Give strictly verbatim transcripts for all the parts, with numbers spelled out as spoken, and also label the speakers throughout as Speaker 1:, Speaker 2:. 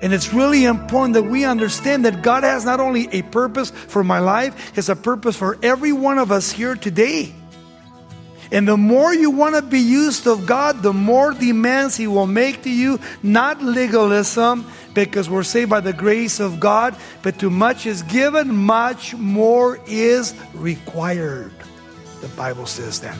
Speaker 1: And it's really important that we understand that God has not only a purpose for my life, He has a purpose for every one of us here today. And the more you want to be used of God, the more demands He will make to you. Not legalism, because we're saved by the grace of God, but too much is given, much more is required. The Bible says that.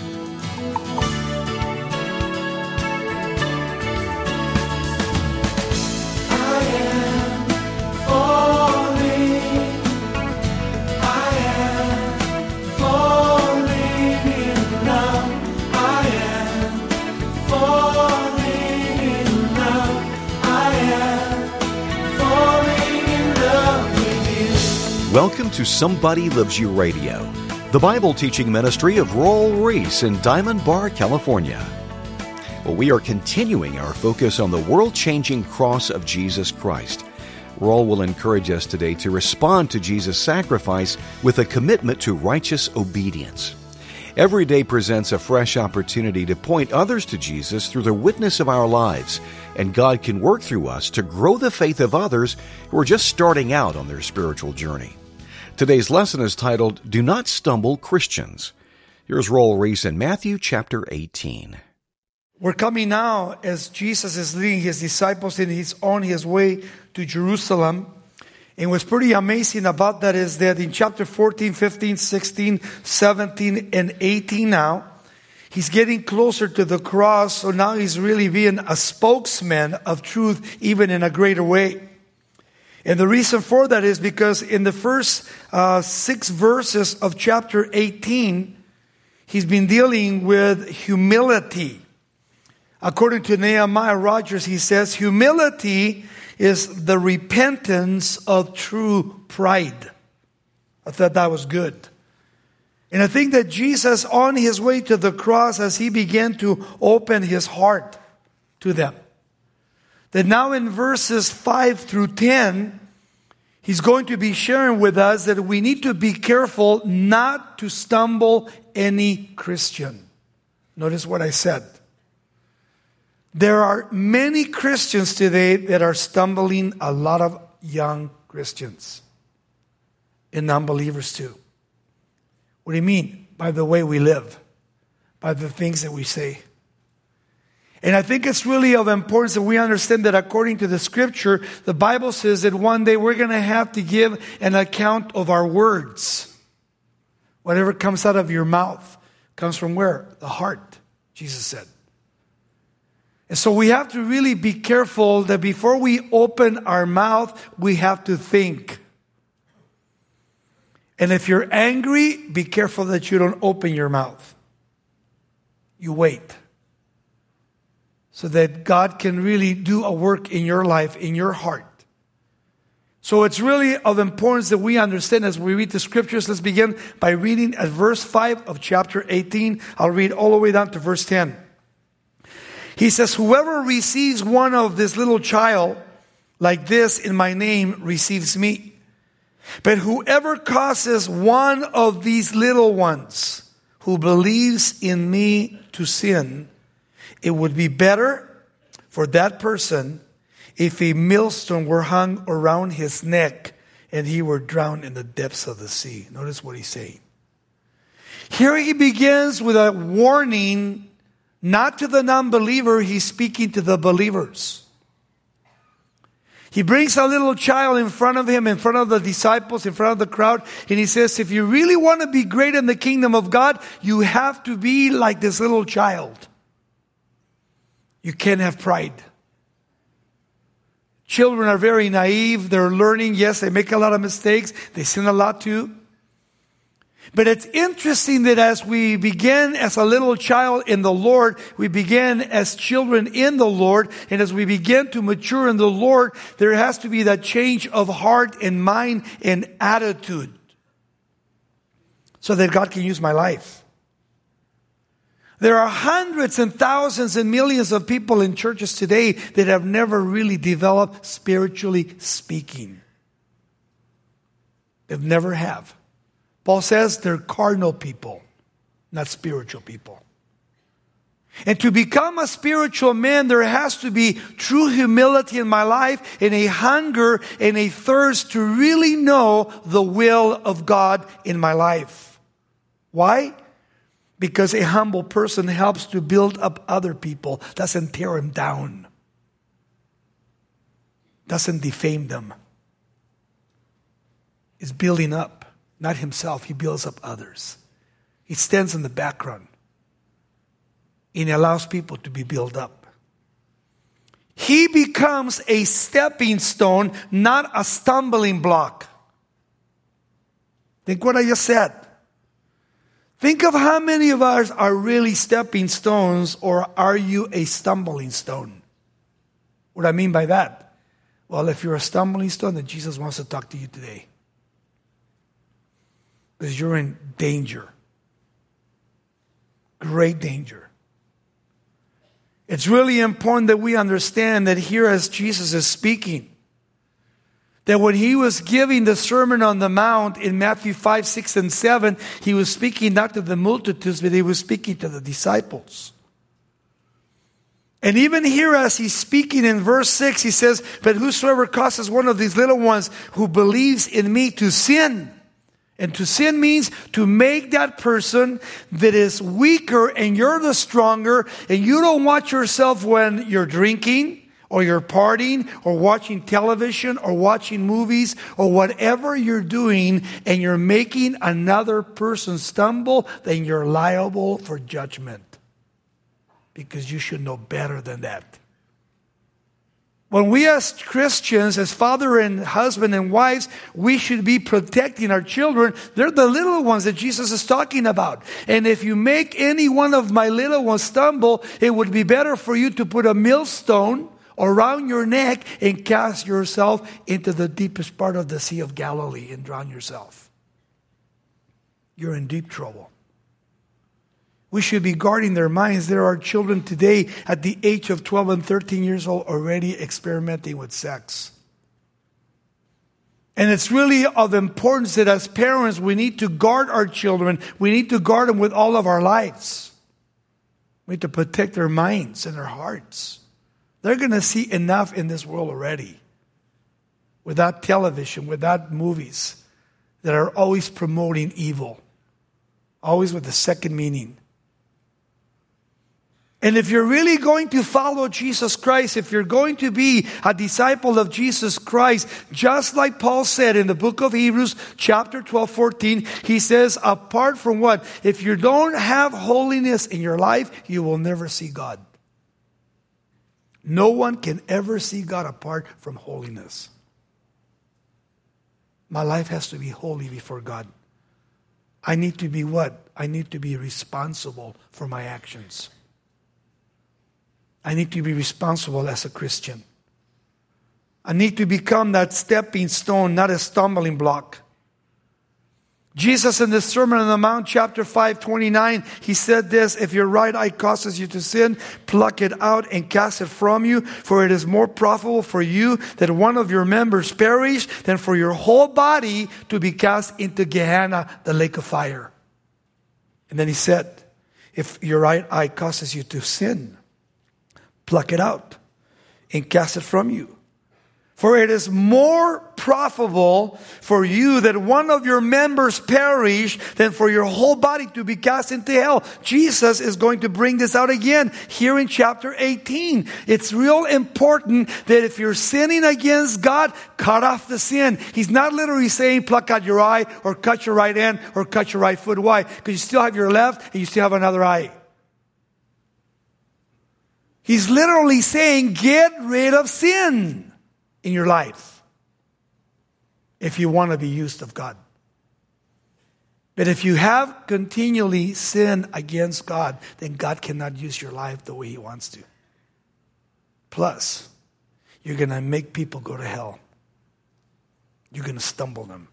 Speaker 2: Welcome to Somebody Loves You Radio, the Bible teaching ministry of Raul Ries in Diamond Bar, California. Well, we are continuing our focus on the world-changing cross of Jesus Christ. Raul will encourage us today to respond to Jesus' sacrifice with a commitment to righteous obedience. Every day presents a fresh opportunity to point others to Jesus through the witness of our lives, and God can work through us to grow the faith of others who are just starting out on their spiritual journey. Today's lesson is titled, Do Not Stumble, Christians. Here's Raul Ries in Matthew chapter eighteen.
Speaker 1: We're coming now as Jesus is leading His disciples and He's on His way to Jerusalem. And what's pretty amazing about that is that in chapter fourteen, fifteen, sixteen, seventeen, and eighteen now, He's getting closer to the cross. So now He's really being a spokesman of truth even in a greater way. And the reason for that is because in the first uh, six verses of chapter eighteen, He's been dealing with humility. According to Nehemiah Rogers, he says, humility is the repentance of true pride. I thought that was good. And I think that Jesus, on His way to the cross, as He began to open His heart to them, that now in verses five through ten, He's going to be sharing with us that we need to be careful not to stumble any Christian. Notice what I said. There are many Christians today that are stumbling a lot of young Christians and non-believers too. What do you mean? By the way we live, by the things that we say. And I think it's really of importance that we understand that according to the Scripture, the Bible says that one day we're going to have to give an account of our words. Whatever comes out of your mouth comes from where? The heart, Jesus said. And so we have to really be careful that before we open our mouth, we have to think. And if you're angry, be careful that you don't open your mouth. You wait. So that God can really do a work in your life, in your heart. So it's really of importance that we understand as we read the Scriptures. Let's begin by reading at verse five of chapter eighteen. I'll read all the way down to verse ten. He says, whoever receives one of this little child like this in my name receives me. But whoever causes one of these little ones who believes in me to sin, it would be better for that person if a millstone were hung around his neck and he were drowned in the depths of the sea. Notice what he's saying. Here he begins with a warning. Not to the non-believer, he's speaking to the believers. He brings a little child in front of him, in front of the disciples, in front of the crowd, and he says, if you really want to be great in the kingdom of God, you have to be like this little child. You can't have pride. Children are very naive. They're learning. Yes, they make a lot of mistakes. They sin a lot too. But it's interesting that as we begin as a little child in the Lord, we begin as children in the Lord, and as we begin to mature in the Lord, there has to be that change of heart and mind and attitude so that God can use my life. There are hundreds and thousands and millions of people in churches today that have never really developed spiritually speaking. They never have. Paul says they're carnal people, not spiritual people. And to become a spiritual man, there has to be true humility in my life and a hunger and a thirst to really know the will of God in my life. Why? Because a humble person helps to build up other people, doesn't tear them down, doesn't defame them. Is building up, not himself. He builds up others. He stands in the background. And he allows people to be built up. He becomes a stepping stone, not a stumbling block. Think what I just said. Think of how many of us are really stepping stones, or are you a stumbling stone? What do I mean by that? Well, if you're a stumbling stone, then Jesus wants to talk to you today. Because you're in danger. Great danger. It's really important that we understand that here as Jesus is speaking, that when he was giving the Sermon on the Mount in Matthew five, six, and seven, he was speaking not to the multitudes, but he was speaking to the disciples. And even here as he's speaking in verse six, he says, "But whosoever causes one of these little ones who believes in me to sin," and to sin means to make that person that is weaker and you're the stronger, and you don't watch yourself when you're drinking or you're partying or watching television or watching movies or whatever you're doing, and you're making another person stumble, then you're liable for judgment. Because you should know better than that. When we as Christians, as father and husband and wives, we should be protecting our children. They're the little ones that Jesus is talking about. And if you make any one of my little ones stumble, it would be better for you to put a millstone around your neck and cast yourself into the deepest part of the Sea of Galilee and drown yourself. You're in deep trouble. We should be guarding their minds. There are children today at the age of twelve and thirteen years old already experimenting with sex. And it's really of importance that as parents, we need to guard our children. We need to guard them with all of our lives. We need to protect their minds and their hearts. They're going to see enough in this world already. Without television, without movies that are always promoting evil. Always with the second meaning. And if you're really going to follow Jesus Christ, if you're going to be a disciple of Jesus Christ, just like Paul said in the book of Hebrews, chapter twelve, fourteen, he says, apart from what? If you don't have holiness in your life, you will never see God. No one can ever see God apart from holiness. My life has to be holy before God. I need to be what? I need to be responsible for my actions. I need to be responsible as a Christian. I need to become that stepping stone, not a stumbling block. Jesus in the Sermon on the Mount, chapter five, twenty-nine, he said this, if your right eye causes you to sin, pluck it out and cast it from you, for it is more profitable for you that one of your members perish than for your whole body to be cast into Gehenna, the lake of fire. And then he said, if your right eye causes you to sin, pluck it out and cast it from you. For it is more profitable for you that one of your members perish than for your whole body to be cast into hell. Jesus is going to bring this out again here in chapter eighteen. It's real important that if you're sinning against God, cut off the sin. He's not literally saying pluck out your eye or cut your right hand or cut your right foot. Why? Because you still have your left and you still have another eye. He's literally saying get rid of sin in your life if you want to be used of God. But if you have continually sinned against God, then God cannot use your life the way He wants to. Plus, you're going to make people go to hell. You're going to stumble them.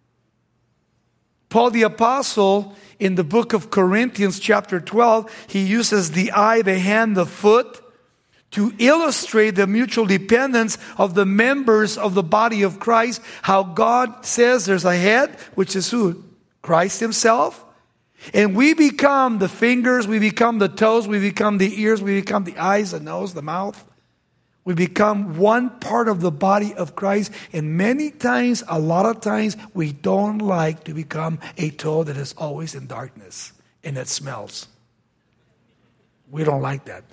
Speaker 1: Paul the Apostle, in the book of Corinthians chapter twelve, he uses the eye, the hand, the foot to illustrate the mutual dependence of the members of the body of Christ. How God says there's a head, which is who? Christ Himself. And we become the fingers, we become the toes, we become the ears, we become the eyes, the nose, the mouth. We become one part of the body of Christ. And many times, a lot of times, we don't like to become a toe that is always in darkness and it smells. We don't like that.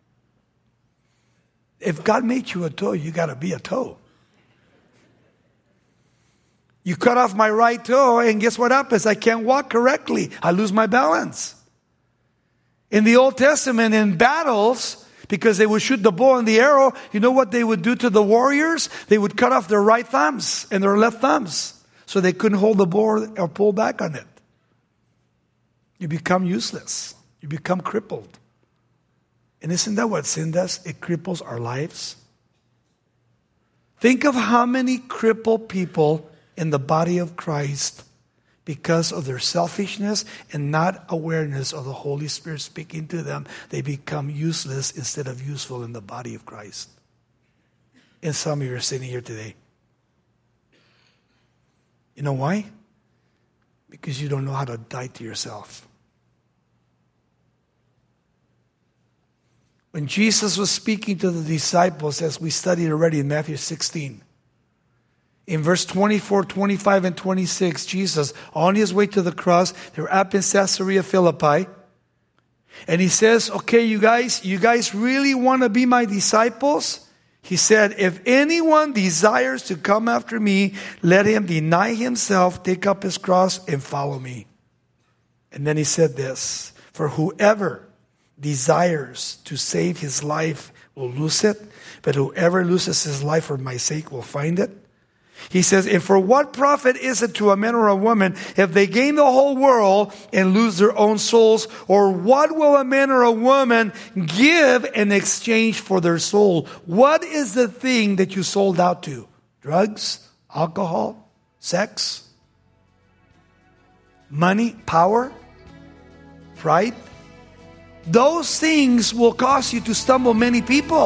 Speaker 1: If God made you a toe, you got to be a toe. You cut off my right toe, and guess what happens? I can't walk correctly. I lose my balance. In the Old Testament, in battles, because they would shoot the bow and the arrow, you know what they would do to the warriors? They would cut off their right thumbs and their left thumbs so they couldn't hold the bow or pull back on it. You become useless. You become crippled. And isn't that what sin does? It cripples our lives. Think of how many crippled people in the body of Christ because of their selfishness and not awareness of the Holy Spirit speaking to them. They become useless instead of useful in the body of Christ. And some of you are sitting here today. You know why? Because you don't know how to die to yourself. When Jesus was speaking to the disciples, as we studied already in Matthew sixteen, in verse twenty-four, twenty-five, and twenty-six, Jesus, on his way to the cross, they were up in Caesarea Philippi. And he says, okay, you guys, you guys really want to be my disciples? He said, if anyone desires to come after me, let him deny himself, take up his cross, and follow me. And then he said this, for whoever desires to save his life will lose it, but whoever loses his life for my sake will find it. He says, and for what profit is it to a man or a woman if they gain the whole world and lose their own souls? Or what will a man or a woman give in exchange for their soul? What is the thing that you sold out to? Drugs? Alcohol? Sex? Money? Power? Pride? Those things will cause you to stumble many people.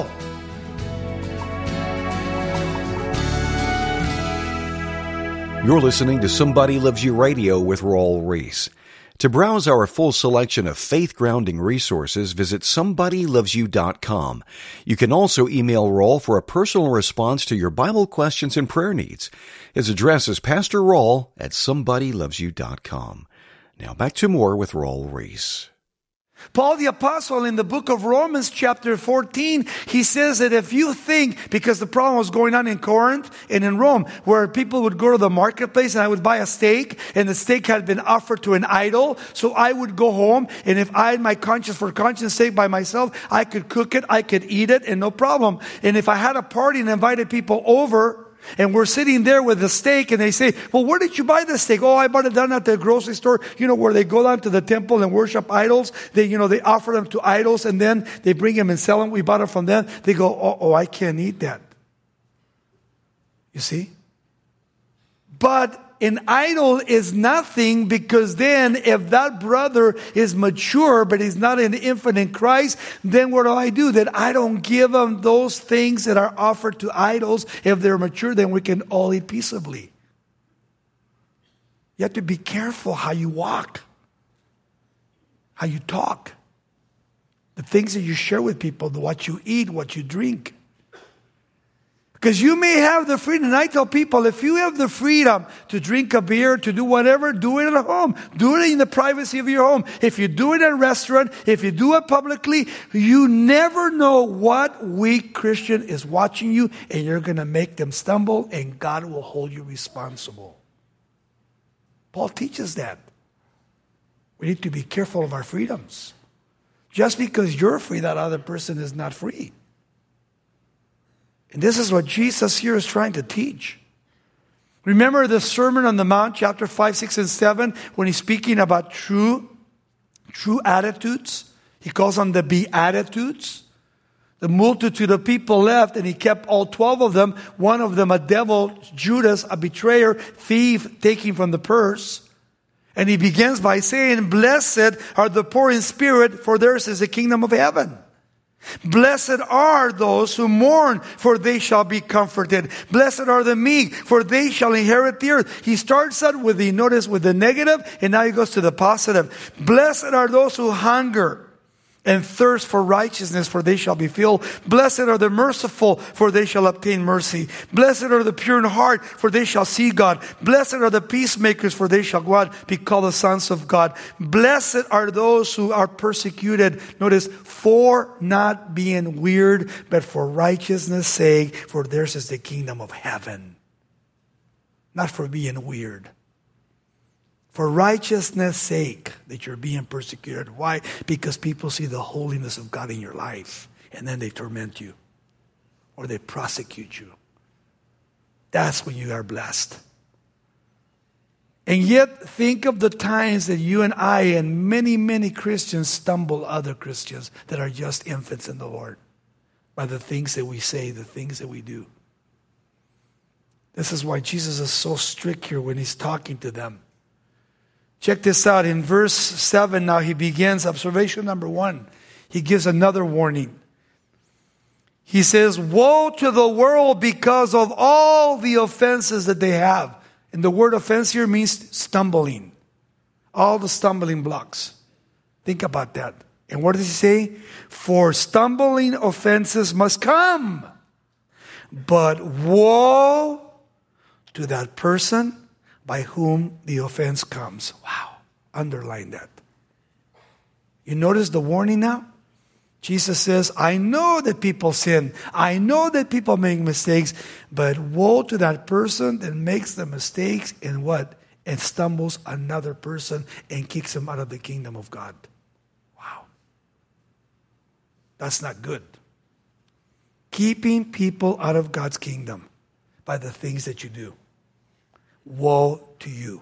Speaker 2: You're listening to Somebody Loves You Radio with Raul Ries. To browse our full selection of faith-grounding resources, visit somebody loves you dot com. You can also email Raul for a personal response to your Bible questions and prayer needs. His address is Pastor Raul at somebody loves you dot com. Now back to more with Raul Ries.
Speaker 1: Paul the Apostle in the book of Romans chapter fourteen, he says that if you think, because the problem was going on in Corinth and in Rome, where people would go to the marketplace and I would buy a steak and the steak had been offered to an idol. So I would go home and if I had my conscience for conscience sake by myself, I could cook it, I could eat it and no problem. And if I had a party and invited people over, and we're sitting there with the steak and they say, well, where did you buy the steak? Oh, I bought it down at the grocery store. You know, where they go down to the temple and worship idols. They, you know, they offer them to idols and then they bring them and sell them. We bought it from them. They go, oh, oh, I can't eat that. You see? But an idol is nothing, because then if that brother is mature but he's not an infant in Christ, then what do I do? That I don't give him those things that are offered to idols. If they're mature, then we can all eat peaceably. You have to be careful how you walk, how you talk, the things that you share with people, what you eat, what you drink. Because you may have the freedom, and I tell people, if you have the freedom to drink a beer, to do whatever, do it at home. Do it in the privacy of your home. If you do it at a restaurant, if you do it publicly, you never know what weak Christian is watching you, and you're going to make them stumble, and God will hold you responsible. Paul teaches that. We need to be careful of our freedoms. Just because you're free, that other person is not free. And this is what Jesus here is trying to teach. Remember the Sermon on the Mount, chapter five, six, and seven, when he's speaking about true, true attitudes. He calls them the Beatitudes. The multitude of people left, and he kept all twelve of them. One of them, a devil, Judas, a betrayer, thief, taking from the purse. And he begins by saying, blessed are the poor in spirit, for theirs is the kingdom of heaven. Blessed are those who mourn, for they shall be comforted. Blessed are the meek, for they shall inherit the earth. He starts out with the, notice, with the negative, and now he goes to the positive. Blessed are those who hunger and thirst for righteousness, for they shall be filled. Blessed are the merciful, for they shall obtain mercy. Blessed are the pure in heart, for they shall see God. Blessed are the peacemakers, for they shall go out, be called the sons of God. Blessed are those who are persecuted, notice, for not being weird, but for righteousness' sake, for theirs is the kingdom of heaven. Not for being weird. For righteousness' sake that you're being persecuted. Why? Because people see the holiness of God in your life, and then they torment you or they prosecute you. That's when you are blessed. And yet, think of the times that you and I and many, many Christians stumble other Christians that are just infants in the Lord by the things that we say, the things that we do. This is why Jesus is so strict here when he's talking to them. Check this out. In verse seven, now he begins observation number one. He gives another warning. He says, woe to the world because of all the offenses that they have. And the word offense here means stumbling. All the stumbling blocks. Think about that. And what does he say? For stumbling offenses must come. But woe to that person by whom the offense comes. Wow. Underline that. You notice the warning now? Jesus says, I know that people sin. I know that people make mistakes. But woe to that person that makes the mistakes and what? And stumbles another person and kicks him out of the kingdom of God. Wow. That's not good. Keeping people out of God's kingdom by the things that you do. Woe to you.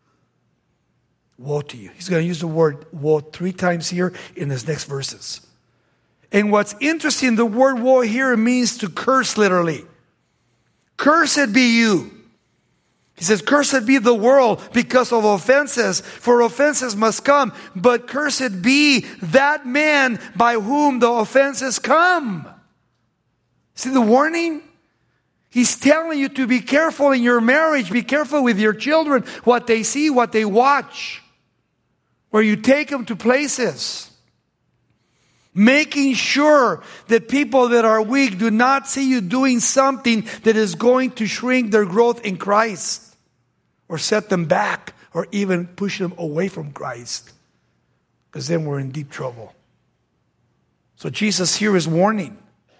Speaker 1: Woe to you. He's going to use the word woe three times here in his next verses. And what's interesting, the word woe here means to curse literally. Cursed be you. He says, cursed be the world because of offenses, for offenses must come. But cursed be that man by whom the offenses come. See the warning? He's telling you to be careful in your marriage. Be careful with your children. What they see, what they watch. Where you take them to places. Making sure that people that are weak do not see you doing something that is going to shrink their growth in Christ. Or set them back. Or even push them away from Christ. Because then we're in deep trouble. So Jesus here is warning.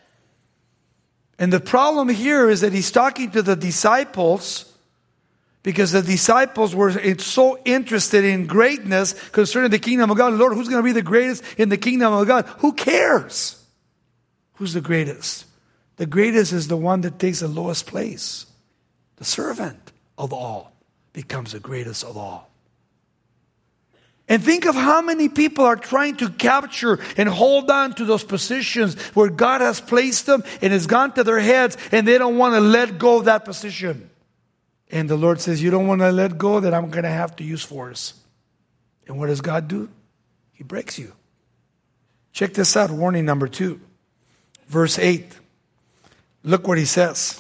Speaker 1: And the problem here is that he's talking to the disciples because the disciples were so interested in greatness concerning the kingdom of God. Lord, who's going to be the greatest in the kingdom of God? Who cares? Who's the greatest? The greatest is the one that takes the lowest place. The servant of all becomes the greatest of all. And think of how many people are trying to capture and hold on to those positions where God has placed them and it's gone to their heads and they don't want to let go of that position. And the Lord says, you don't want to let go, then I'm going to have to use force. And what does God do? He breaks you. Check this out, warning number two. Verse eight. Look what he says.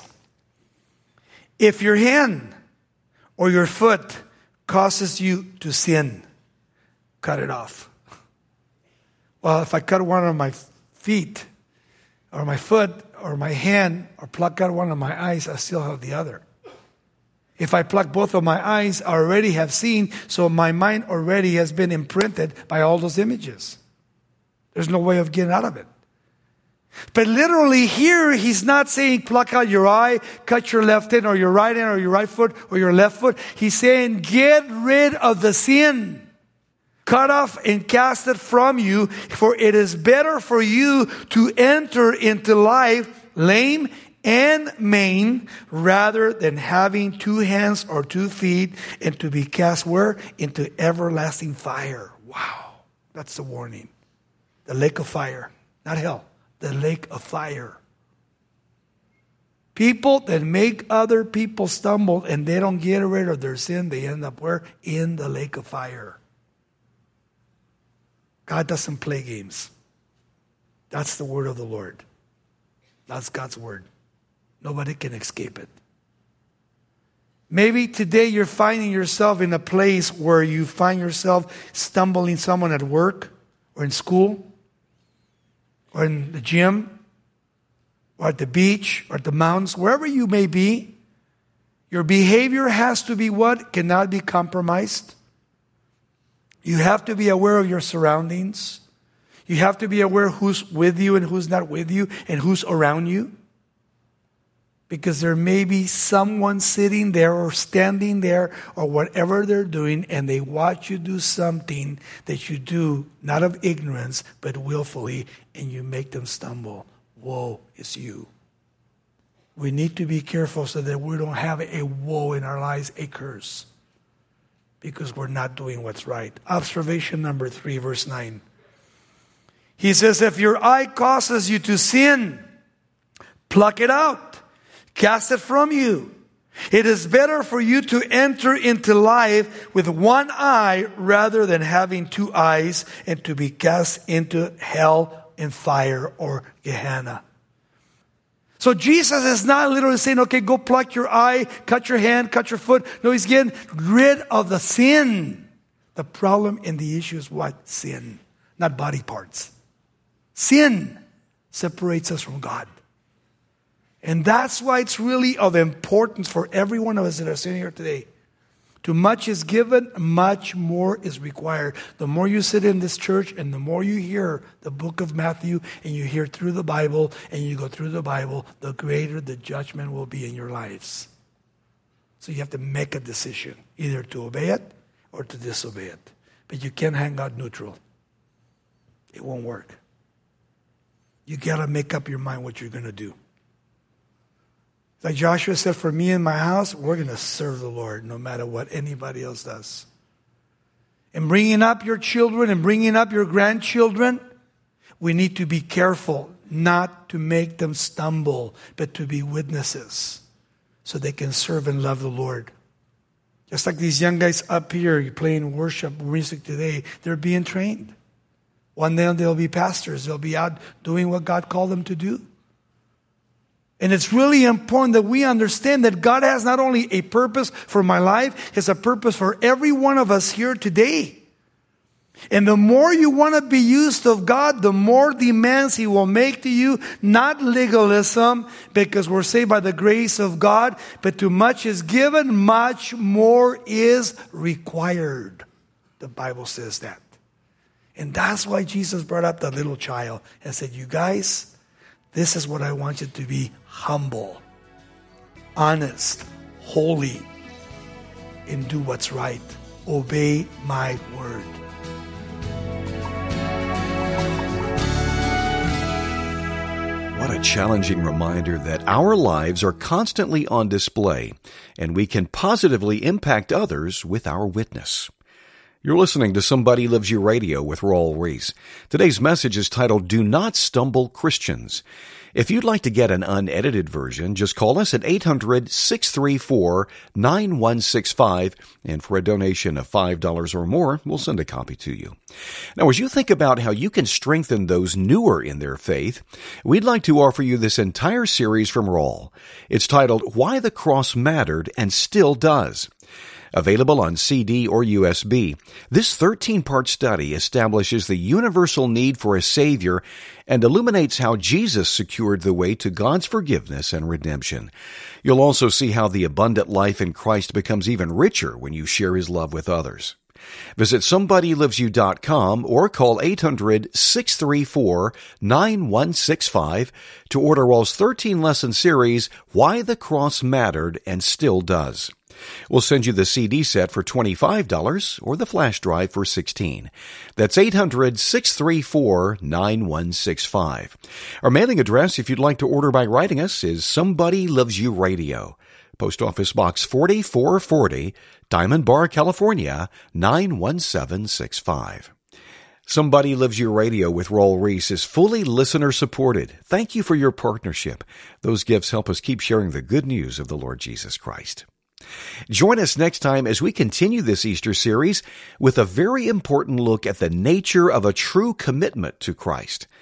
Speaker 1: If your hand or your foot causes you to sin, cut it off. Well, if I cut one of my feet or my foot or my hand or pluck out one of my eyes, I still have the other. If I pluck both of my eyes, I already have seen, so my mind already has been imprinted by all those images. There's no way of getting out of it. But literally here, he's not saying pluck out your eye, cut your left hand or your right hand or your right foot or your left foot. He's saying get rid of the sin. Cut off and cast it from you, for it is better for you to enter into life lame and maimed rather than having two hands or two feet and to be cast where? Into everlasting fire. Wow. That's the warning. The lake of fire. Not hell. The lake of fire. People that make other people stumble and they don't get rid of their sin, they end up where? In the lake of fire. God doesn't play games. That's the word of the Lord. That's God's word. Nobody can escape it. Maybe today you're finding yourself in a place where you find yourself stumbling someone at work or in school or in the gym or at the beach or at the mountains, wherever you may be. Your behavior has to be what? Cannot be compromised. You have to be aware of your surroundings. You have to be aware who's with you and who's not with you and who's around you. Because there may be someone sitting there or standing there or whatever they're doing, and they watch you do something that you do not of ignorance but willfully, and you make them stumble. Woe is you. We need to be careful so that we don't have a woe in our lives, a curse, because we're not doing what's right. Observation number three, verse nine. He says, if your eye causes you to sin, pluck it out. Cast it from you. It is better for you to enter into life with one eye rather than having two eyes and to be cast into hell in fire or Gehenna. So Jesus is not literally saying, okay, go pluck your eye, cut your hand, cut your foot. No, he's getting rid of the sin. The problem and the issue is what? Sin, not body parts. Sin separates us from God. And that's why it's really of importance for every one of us that are sitting here today. Too much is given, much more is required. The more you sit in this church and the more you hear the book of Matthew and you hear through the Bible and you go through the Bible, the greater the judgment will be in your lives. So you have to make a decision, either to obey it or to disobey it. But you can't hang out neutral. It won't work. You got to make up your mind what you're going to do. Like Joshua said, for me and my house, we're going to serve the Lord no matter what anybody else does. And bringing up your children and bringing up your grandchildren, we need to be careful not to make them stumble, but to be witnesses so they can serve and love the Lord. Just like these young guys up here playing worship music today, they're being trained. One day they'll be pastors. They'll be out doing what God called them to do. And it's really important that we understand that God has not only a purpose for my life, He has a purpose for every one of us here today. And the more you want to be used of God, the more demands He will make to you, not legalism, because we're saved by the grace of God, but too much is given, much more is required. The Bible says that. And that's why Jesus brought up the little child and said, you guys, this is what I want you to be: humble, honest, holy, and do what's right. Obey my word.
Speaker 2: What a challenging reminder that our lives are constantly on display, and we can positively impact others with our witness. You're listening to Somebody Loves You Radio with Raul Ries. Today's message is titled, Do Not Stumble Christians. If you'd like to get an unedited version, just call us at eight hundred, six three four, nine one six five, and for a donation of five dollars or more, we'll send a copy to you. Now, as you think about how you can strengthen those newer in their faith, we'd like to offer you this entire series from Raul. It's titled, Why the Cross Mattered and Still Does. Available on C D or U S B, this thirteen-part study establishes the universal need for a Savior and illuminates how Jesus secured the way to God's forgiveness and redemption. You'll also see how the abundant life in Christ becomes even richer when you share His love with others. Visit somebody lives you dot com or call eight hundred, six three four, nine one six five to order Raul's thirteen-lesson series, Why the Cross Mattered and Still Does. We'll send you the C D set for twenty-five dollars or the flash drive for sixteen dollars. That's eight hundred, six three four, nine one six five. Our mailing address, if you'd like to order by writing us, is Somebody Loves You Radio. Post Office Box forty-four forty, Diamond Bar, California, nine one seven six five. Somebody Loves You Radio with Raul Ries is fully listener-supported. Thank you for your partnership. Those gifts help us keep sharing the good news of the Lord Jesus Christ. Join us next time as we continue this Easter series with a very important look at the nature of a true commitment to Christ.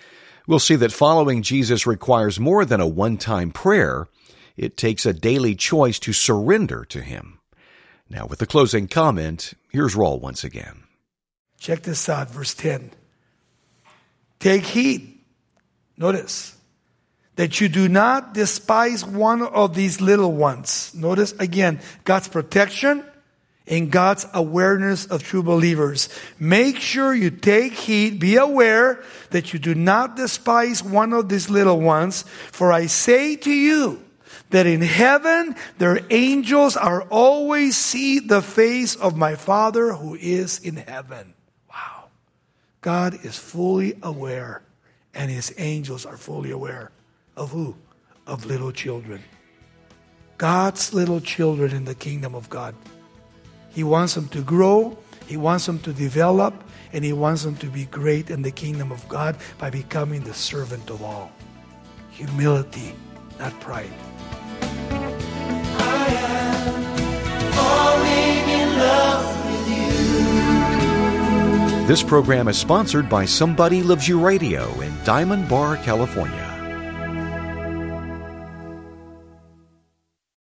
Speaker 2: We'll see that following Jesus requires more than a one-time prayer. It takes a daily choice to surrender to Him. Now, with the closing comment, here's Raul once again.
Speaker 1: Check this out, verse ten. Take heed, notice, that you do not despise one of these little ones. Notice again, God's protection and God's awareness of true believers. Make sure you take heed, be aware that you do not despise one of these little ones. For I say to you that in heaven their angels are always see the face of my Father who is in heaven. Wow. God is fully aware, and His angels are fully aware of who? Of little children. God's little children in the kingdom of God. He wants them to grow, He wants them to develop, and He wants them to be great in the kingdom of God by becoming the servant of all. Humility, not pride.
Speaker 3: I am falling in love with you.
Speaker 2: This program is sponsored by Somebody Loves You Radio in Diamond Bar, California.